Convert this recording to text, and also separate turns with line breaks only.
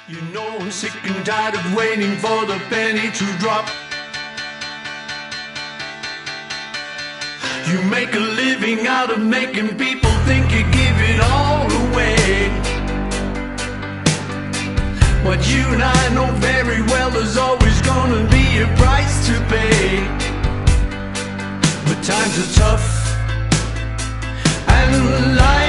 You know I'm sick and tired of waiting for the penny to drop. You make a living out of making people think you give it all away. What you and I know very well, there's always gonna be a price to pay. But times are tough and life